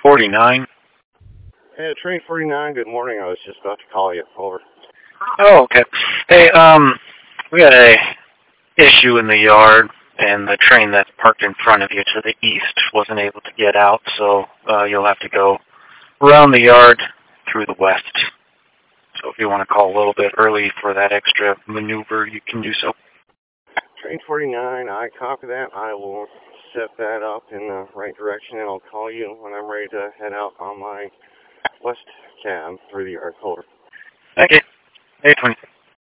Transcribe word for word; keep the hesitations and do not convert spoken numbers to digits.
forty-nine. Hey, train forty-nine, good morning. I was just about to call you. Over. Oh, okay. Hey, um, we got a issue in the yard, and the train that's parked in front of you to the east wasn't able to get out, so uh, you'll have to go around the yard through the west. So if you want to call a little bit early for that extra maneuver, you can do so. Train forty-nine, I copy that. I will set that up in the right direction, and I'll call you when I'm ready to head out on my west cab through the yard. Holder. Okay. eight twenty.